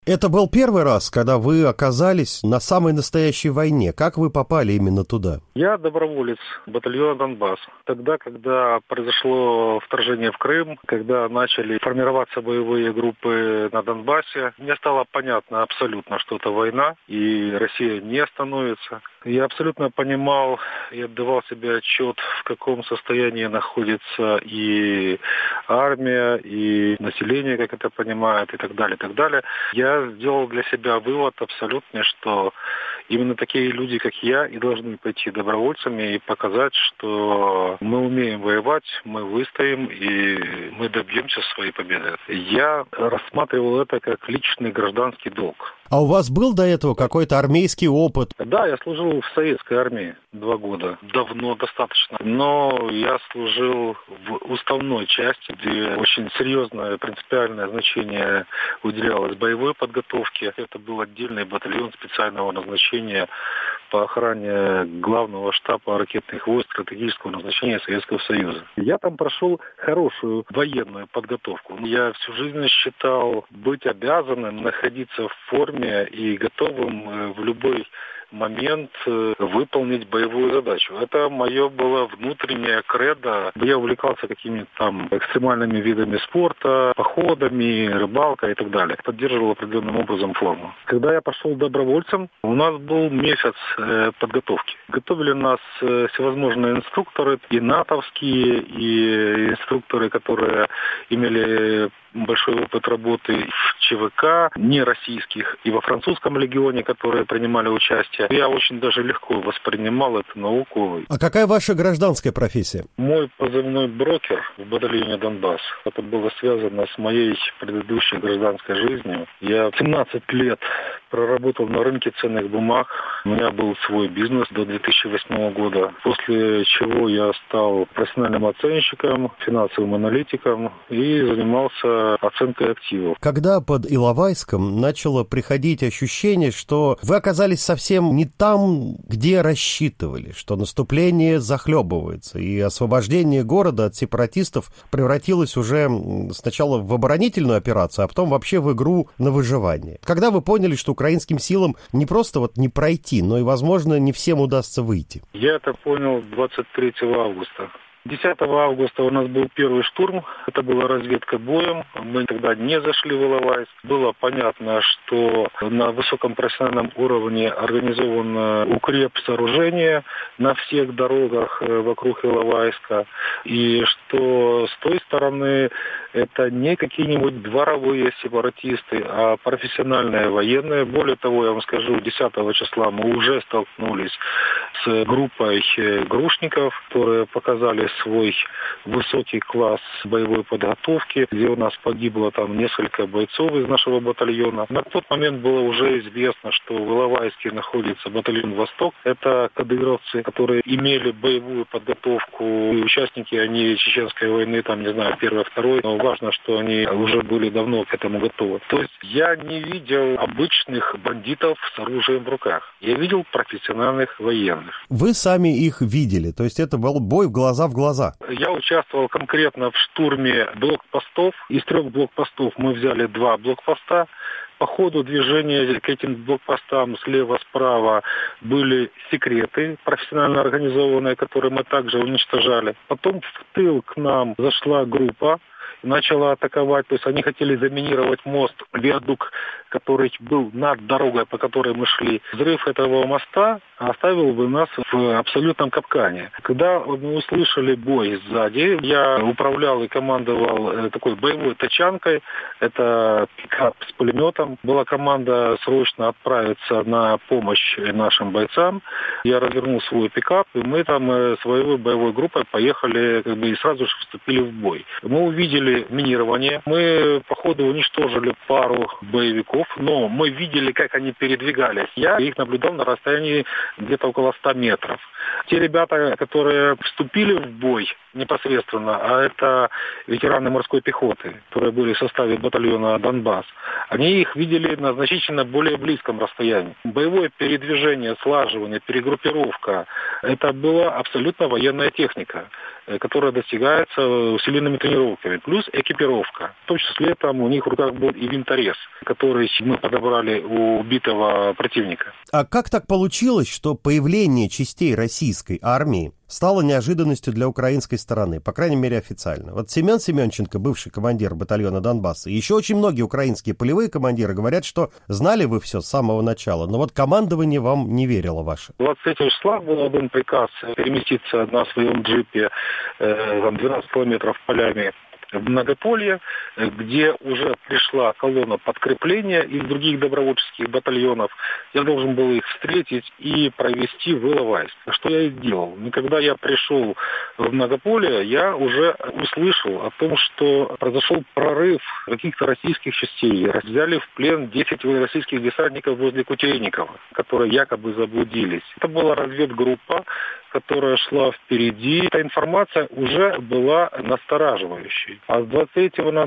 Это был первый раз, когда вы оказались на самой настоящей войне. Как вы попали именно туда? Я доброволец батальона «Донбасс». Тогда, когда произошло вторжение в Крым, когда начали формироваться боевые группы на Донбассе, мне стало понятно абсолютно, что это война, и Россия не остановится. Я абсолютно понимал и отдавал себе отчет, в каком состоянии находится и армия, и население, как это понимает, и так далее, и так далее. Я сделал для себя вывод абсолютно, что именно такие люди, как я, и должны пойти добровольцами и показать, что мы умеем воевать, мы выстоим и мы добьемся своей победы. Я рассматривал это как личный гражданский долг. А у вас был до этого какой-то армейский опыт? Да, я служил в советской армии 2 года. Давно достаточно. Но я служил в уставной части, где очень серьезное принципиальное значение уделялось боевой подготовке. Это был отдельный батальон специального назначения по охране главного штаба ракетных войск стратегического назначения Советского Союза. Я там прошел хорошую военную подготовку. Я всю жизнь считал быть обязанным находиться в форме и готовым в любой момент выполнить боевую задачу. Это мое было внутреннее кредо. Я увлекался какими-то там экстремальными видами спорта, походами, рыбалкой и так далее. Поддерживал определенным образом форму. Когда я пошел добровольцем, у нас был месяц подготовки. Готовили нас всевозможные инструкторы, и натовские, и инструкторы, которые имели большой опыт работы в ЧВК, не российских, и во французском легионе, которые принимали участие. Я очень даже легко воспринимал эту науку. А какая ваша гражданская профессия? Мой позывной брокер в батальоне «Донбасс». Это было связано с моей предыдущей гражданской жизнью. Я 17 лет проработал на рынке ценных бумаг. У меня был свой бизнес до 2008 года, после чего я стал профессиональным оценщиком, финансовым аналитиком и занимался оценкой активов. Когда под Иловайском начало приходить ощущение, что вы оказались совсем не там, где рассчитывали, что наступление захлебывается, и освобождение города от сепаратистов превратилось уже сначала в оборонительную операцию, а потом вообще в игру на выживание. Когда вы поняли, что украинским силам не просто вот не пройти, но и, возможно, не всем удастся выйти? Я это понял 23 августа. 10 августа у нас был первый штурм. Это была разведка боем. Мы тогда не зашли в Иловайск. Было понятно, что на высоком профессиональном уровне организовано укреп-сооружение на всех дорогах вокруг Иловайска. И что с той стороны это не какие-нибудь дворовые сепаратисты, а профессиональные военные. Более того, я вам скажу, 10 числа мы уже столкнулись с группой грушников, которые показали свой высокий класс боевой подготовки, где у нас погибло там несколько бойцов из нашего батальона. На тот момент было уже известно, что в Иловайске находится батальон «Восток». Это кадыровцы, которые имели боевую подготовку. И участники они чеченской войны, там, не знаю, первой, второй. Но важно, что они уже были давно к этому готовы. То есть я не видел обычных бандитов с оружием в руках. Я видел профессиональных военных. Вы сами их видели, то есть это был бой глаза в глаза? Я участвовал конкретно в штурме блокпостов. Из 3 блокпостов мы взяли 2 блокпоста. По ходу движения к этим блокпостам слева-справа были секреты профессионально организованные, которые мы также уничтожали. Потом в тыл к нам зашла группа, начала атаковать, то есть они хотели заминировать мост, виадук, который был над дорогой, по которой мы шли. Взрыв этого моста оставил бы нас в абсолютном капкане. Когда мы услышали бой сзади, я управлял и командовал такой боевой тачанкой, это пикап с пулеметом. Была команда срочно отправиться на помощь нашим бойцам. Я развернул свой пикап, и мы там своей боевой группой поехали и сразу же вступили в бой. Мы увидели минирование. Мы, по ходу, уничтожили пару боевиков, но мы видели, как они передвигались. Я их наблюдал на расстоянии где-то около 100 метров. Те ребята, которые вступили в бой непосредственно, а это ветераны морской пехоты, которые были в составе батальона «Донбасс», они их видели на значительно более близком расстоянии. Боевое передвижение, слаживание, перегруппировка – это была абсолютно военная техника. которая достигается усиленными тренировками, плюс экипировка. В том числе там у них в руках был и винторез, который мы подобрали у убитого противника. А как так получилось, что появление частей российской армии стало неожиданностью для украинской стороны, по крайней мере официально? Вот Семен Семенченко, бывший командир батальона Донбасса, и еще очень многие украинские полевые командиры говорят, что знали вы все с самого начала, но вот командование вам не верило ваше. 23 числа был один приказ переместиться на своем джипе 12 километров полями в Многополье, где уже пришла колонна подкрепления из других добровольческих батальонов. Я должен был их встретить и провести в Иловайск. Что я и сделал. И когда я пришел в Многополье, я уже услышал о том, что произошел прорыв каких-то российских частей. Взяли в плен 10 российских десантников возле Кутерейникова, которые якобы заблудились. Это была разведгруппа, которая шла впереди. Эта информация уже была настораживающей. А с 23 на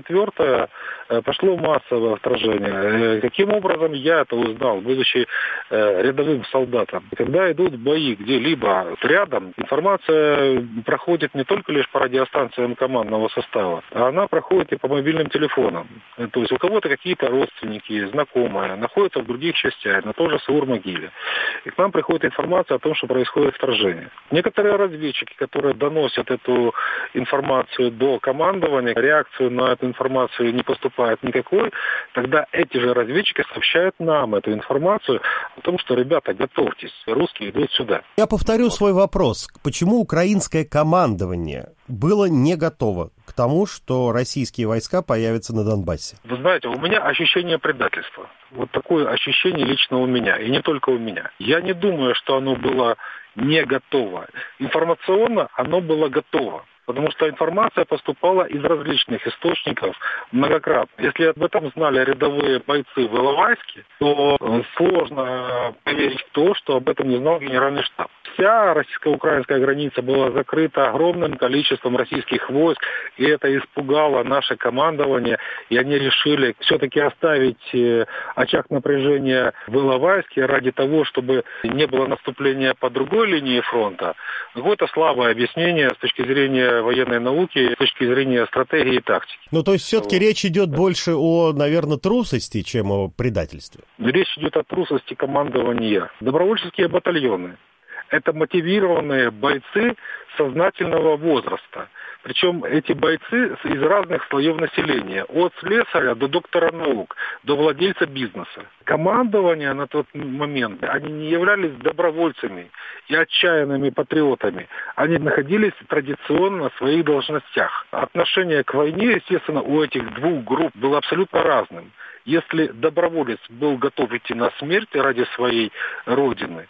24 пошло массовое вторжение. Каким образом я это узнал, будучи рядовым солдатом? Когда идут бои где-либо рядом, информация проходит не только лишь по радиостанциям командного состава, а она проходит и по мобильным телефонам. То есть у кого-то какие-то родственники, знакомые находятся в других частях, на той же Саур-могиле. И к нам приходит информация о том, что происходит вторжение. Некоторые разведчики, которые доносят эту информацию до командования, реакцию на эту информацию не поступает никакой, тогда эти же разведчики сообщают нам эту информацию о том, что, ребята, готовьтесь, русские идут сюда. Я повторю свой вопрос. Почему украинское командование было не готово к тому, что российские войска появятся на Донбассе? Вы знаете, у меня ощущение предательства. Вот такое ощущение лично у меня, и не только у меня. Я не думаю, что оно было не готово. Информационно оно было готово. Потому что информация поступала из различных источников многократно. Если об этом знали рядовые бойцы в Иловайске, то сложно поверить в то, что об этом не знал генеральный штаб. Вся российско-украинская граница была закрыта огромным количеством российских войск, и это испугало наше командование, и они решили все-таки оставить очаг напряжения в Иловайске ради того, чтобы не было наступления по другой линии фронта. Какое-то слабое объяснение с точки зрения военной науки, с точки зрения стратегии и тактики. Ну, то есть все-таки речь идет больше о, наверное, трусости, чем о предательстве? Речь идет о трусости командования. Добровольческие батальоны – это мотивированные бойцы сознательного возраста. Причем эти бойцы из разных слоев населения, от слесаря до доктора наук, до владельца бизнеса. Командование на тот момент, они не являлись добровольцами и отчаянными патриотами. Они находились традиционно на своих должностях. Отношение к войне, естественно, у этих двух групп было абсолютно разным. Если доброволец был готов идти на смерть ради своей родины,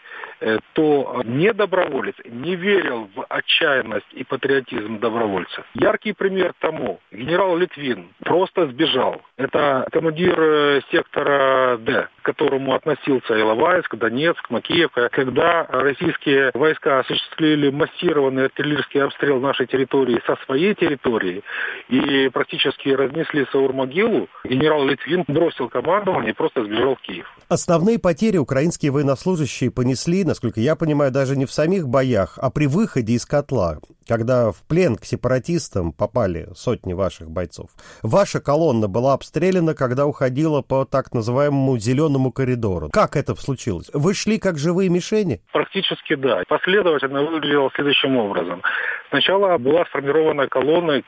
то недоброволец не верил в отчаянность и патриотизм добровольцев. Яркий пример тому. Генерал Литвин просто сбежал. Это командир сектора Д, к которому относился Иловайск, Донецк, Макеевка. Когда российские войска осуществили массированный артиллерийский обстрел нашей территории со своей территории и практически разнесли Саур-могилу, генерал Литвин бросил командование и просто сбежал в Киев. Основные потери украинские военнослужащие понесли, насколько я понимаю, даже не в самих боях, а при выходе из котла, когда в плен к сепаратистам попали сотни ваших бойцов. Ваша колонна была обстреляна, когда уходила по так называемому «зеленому коридору». Как это случилось? Вы шли как живые мишени? Практически да. Последовательно выглядело следующим образом. Сначала была сформирована колонны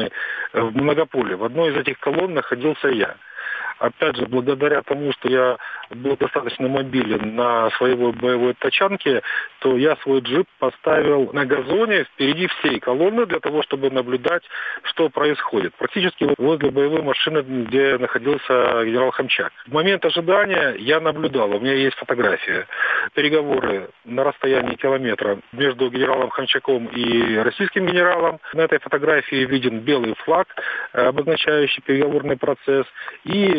в Многополе. В одной из этих колонн находился я. Опять же, благодаря тому, что я был достаточно мобилен на своей боевой тачанке, то я свой джип поставил на газоне впереди всей колонны для того, чтобы наблюдать, что происходит. Практически возле боевой машины, где находился генерал Хомчак. В момент ожидания я наблюдал, у меня есть фотография. Переговоры на расстоянии километра между генералом Хомчаком и российским генералом. На этой фотографии виден белый флаг, обозначающий переговорный процесс, и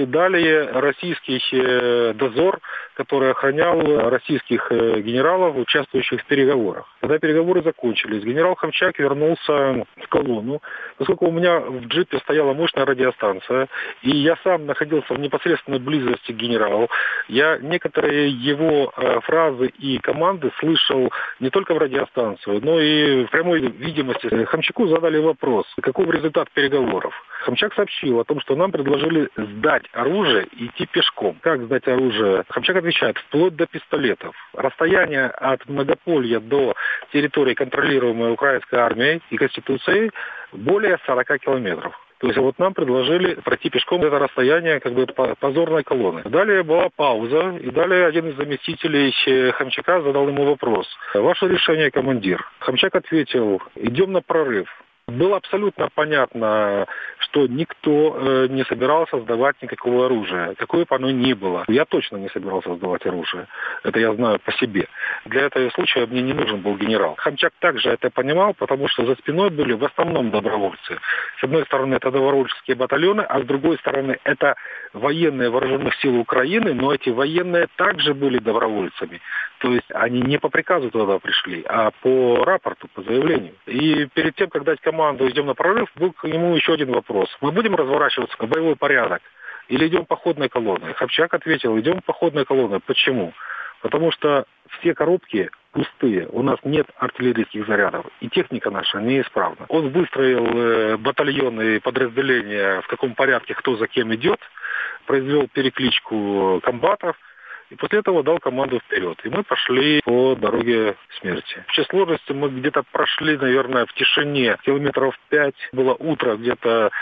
далее российский дозор, который охранял российских генералов, участвующих в переговорах. Когда переговоры закончились, генерал Хомчак вернулся в колонну, поскольку у меня в джипе стояла мощная радиостанция, и я сам находился в непосредственной близости к генералу, я некоторые его фразы и команды слышал не только в радиостанцию, но и в прямой видимости. Хомчаку задали вопрос, каков результат переговоров. Хомчак сообщил о том, что нам предложили сдать оружие и идти пешком. Как сдать оружие? Хомчак отвечает, вплоть до пистолетов. Расстояние от Многополья до территории, контролируемой украинской армией и Конституцией, более 40 километров. То есть вот нам предложили пройти пешком это расстояние как бы позорной колонны. Далее была пауза, и далее один из заместителей Хомчака задал ему вопрос. Ваше решение, командир. Хомчак ответил, идем на прорыв. Было абсолютно понятно, что никто не собирался сдавать никакого оружия. Какое бы оно ни было. Я точно не собирался сдавать оружие. Это я знаю по себе. Для этого случая мне не нужен был генерал. Хомчак также это понимал, потому что за спиной были в основном добровольцы. С одной стороны, это добровольческие батальоны, а с другой стороны, это военные вооруженных сил Украины, но эти военные также были добровольцами. То есть они не по приказу туда пришли, а по рапорту, по заявлению. И перед тем, как дать команду «идем на прорыв», был к нему еще один вопрос. Мы будем разворачиваться в боевой порядок или идем походной колонной? Хомчак ответил, идем походной колонной. Почему? Потому что все коробки пустые, у нас нет артиллерийских зарядов, и техника наша неисправна. Он выстроил батальоны и подразделения, в каком порядке кто за кем идет, произвел перекличку комбатов, и после этого дал команду вперед. И мы пошли по дороге смерти. В общей сложности мы где-то прошли, наверное, в тишине километров 5. Было утро где-то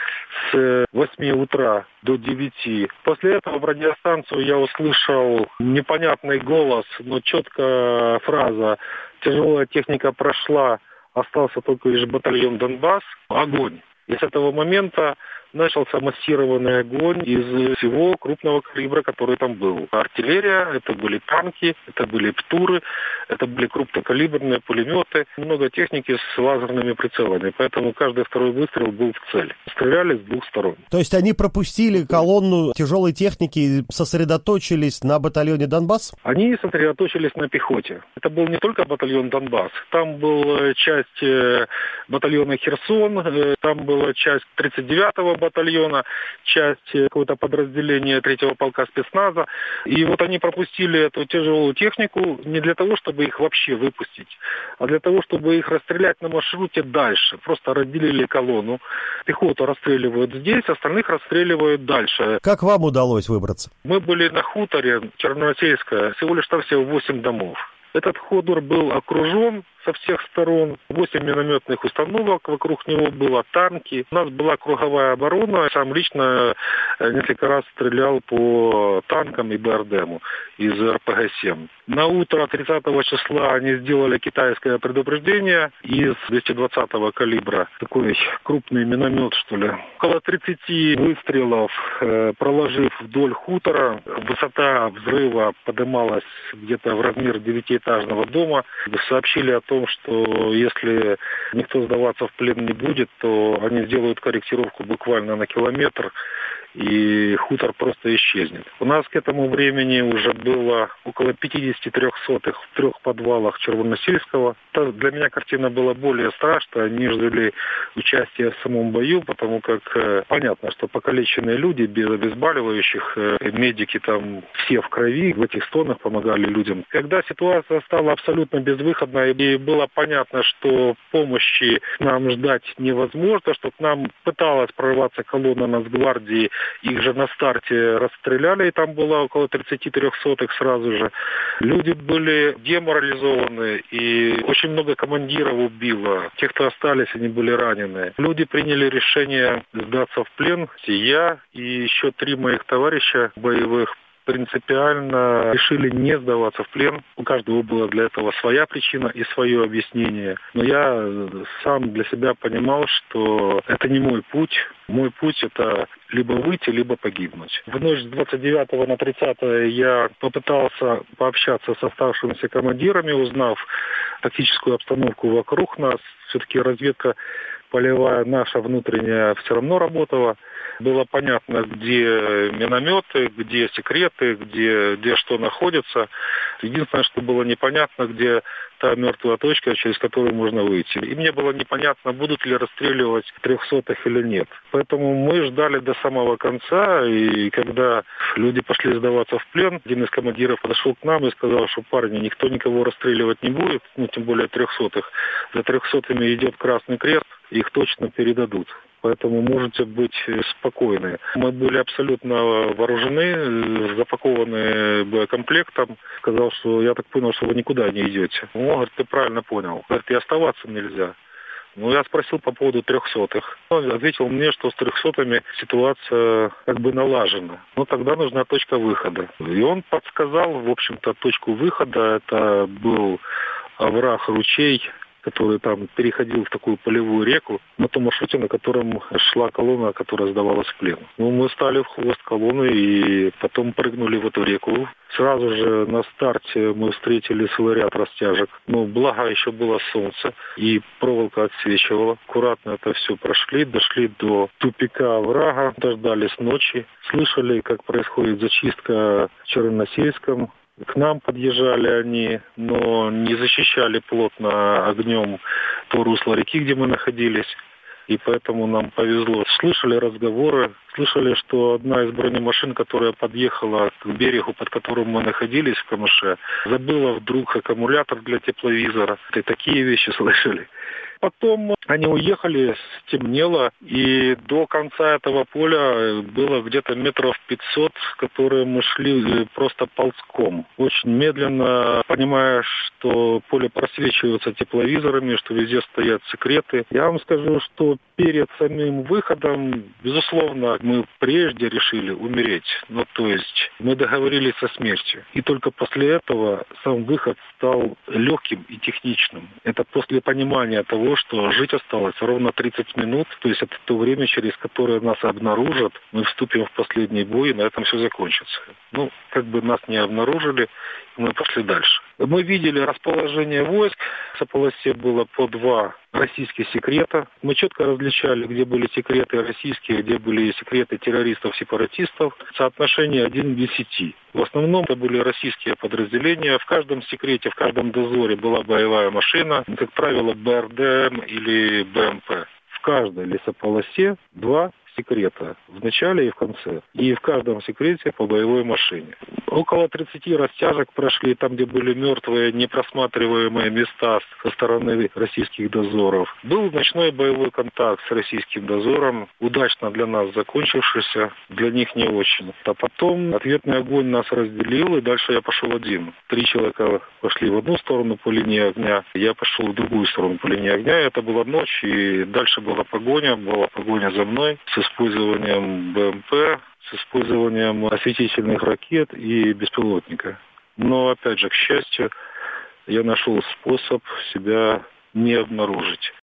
с 8 утра до 9. После этого в радиостанцию я услышал непонятный голос, но четкая фраза «Тяжелая техника прошла, остался только лишь батальон Донбасс. Огонь». И с этого момента начался массированный огонь из всего крупного калибра, который там был. Артиллерия, это были танки, это были ПТУРы, это были крупнокалиберные пулеметы, много техники с лазерными прицелами, поэтому каждый второй выстрел был в цель. Стреляли с двух сторон. То есть они пропустили колонну тяжелой техники и сосредоточились на батальоне Донбасс? Они сосредоточились на пехоте. Это был не только батальон Донбасс, там была часть батальона Херсон, там была часть 39-го батальона, часть какое-то подразделение 3-го полка спецназа. И вот они пропустили эту тяжелую технику не для того, чтобы их вообще выпустить, а для того, чтобы их расстрелять на маршруте дальше. Просто разделили колонну. Пехоту расстреливают здесь, остальных расстреливают дальше. Как вам удалось выбраться? Мы были на хуторе Черновосельское, всего лишь там всего 8 домов. Этот хутор был окружен со всех сторон. 8 минометных установок вокруг него было, танки. У нас была круговая оборона. Сам лично несколько раз стрелял по танкам и БРДМу из РПГ-7. На утро 30 числа они сделали китайское предупреждение из 220-го калибра. Такой крупный миномет, что ли. Около 30 выстрелов, проложив вдоль хутора. Высота взрыва поднималась где-то в размер 9-этажного дома. Сообщили о том, что если никто сдаваться в плен не будет, то они сделают корректировку буквально на километр, и хутор просто исчезнет. У нас к этому времени уже было около 50 трехсотых в 3 подвалах Червоносельского. Для меня картина была более страшная, нежели участие в самом бою, потому как понятно, что покалеченные люди без обезболивающих, медики там все в крови, в этих стонах помогали людям. Когда ситуация стала абсолютно безвыходной, и было понятно, что помощи нам ждать невозможно, что к нам пыталась прорваться колонна Нацгвардии, их же на старте расстреляли, и там было около 33 сотых сразу же. Люди были деморализованы, и очень много командиров убило. Те, кто остались, они были ранены. Люди приняли решение сдаться в плен. Я и еще 3 моих товарища боевых принципиально решили не сдаваться в плен. У каждого была для этого своя причина и свое объяснение. Но я сам для себя понимал, что это не мой путь. Мой путь — это либо выйти, либо погибнуть. В ночь с 29 на 30 я попытался пообщаться с оставшимися командирами, узнав тактическую обстановку вокруг нас. Все-таки разведка полевая наша внутренняя все равно работала. Было понятно, где минометы, где секреты, где что находится. Единственное, что было непонятно, где та мертвая точка, через которую можно выйти. И мне было непонятно, будут ли расстреливать 300-х или нет. Поэтому мы ждали до самого конца, и когда люди пошли сдаваться в плен, один из командиров подошел к нам и сказал, что парни, никто никого расстреливать не будет, тем более 300-х. За 300-ми идет Красный Крест, их точно передадут. Поэтому можете быть спокойны. Мы были абсолютно вооружены, запакованы боекомплектом. Сказал, что я так понял, что вы никуда не идете. Он говорит, ты правильно понял. Говорит, и оставаться нельзя. Я спросил по поводу 300-х. Он ответил мне, что с 300-ми ситуация как бы налажена. Тогда нужна точка выхода. И он подсказал, в общем-то, точку выхода. Это был овраг, ручей, который там переходил в такую полевую реку, на том маршруте, на котором шла колонна, которая сдавалась в плен. Мы стали в хвост колонны и потом прыгнули в эту реку. Сразу же на старте мы встретили свой ряд растяжек. Благо еще было солнце, и проволока отсвечивала. Аккуратно это все прошли, дошли до тупика оврага, дождались ночи. Слышали, как происходит зачистка в Черносельском. К нам подъезжали они, но не защищали плотно огнем то русло реки, где мы находились. И поэтому нам повезло. Слышали разговоры, слышали, что одна из бронемашин, которая подъехала к берегу, под которым мы находились в Камыше, забыла вдруг аккумулятор для тепловизора. И такие вещи слышали. Потом они уехали, стемнело, и до конца этого поля было где-то метров 500, которые мы шли просто ползком. Очень медленно, понимая, что поле просвечивается тепловизорами, что везде стоят секреты. Я вам скажу, что перед самим выходом, безусловно, мы прежде решили умереть. То есть мы договорились со смертью. И только после этого сам выход стал легким и техничным. Это после понимания того, что жить осталось ровно 30 минут, то есть это то время, через которое нас обнаружат, мы вступим в последний бой, и на этом все закончится. Как бы нас не обнаружили, мы пошли дальше. Мы видели расположение войск, в полосе было по 2 российских секрета. Мы четко различали, где были секреты российские, где были секреты террористов-сепаратистов. Соотношение 1 к 10. В основном это были российские подразделения. В каждом секрете, в каждом дозоре была боевая машина, как правило, БРДМ или БМП. В каждой лесополосе 2 секрета в начале и в конце. И в каждом секрете по боевой машине. Около 30 растяжек прошли там, где были мертвые, непросматриваемые места со стороны российских дозоров. Был ночной боевой контакт с российским дозором, удачно для нас закончившийся, для них не очень. А потом ответный огонь нас разделил, и дальше я пошел один. 3 человека пошли в одну сторону по линии огня, я пошел в другую сторону по линии огня. Это была ночь, и дальше была погоня за мной с использованием БМП, с использованием осветительных ракет и беспилотника. Но, опять же, к счастью, я нашел способ себя не обнаружить.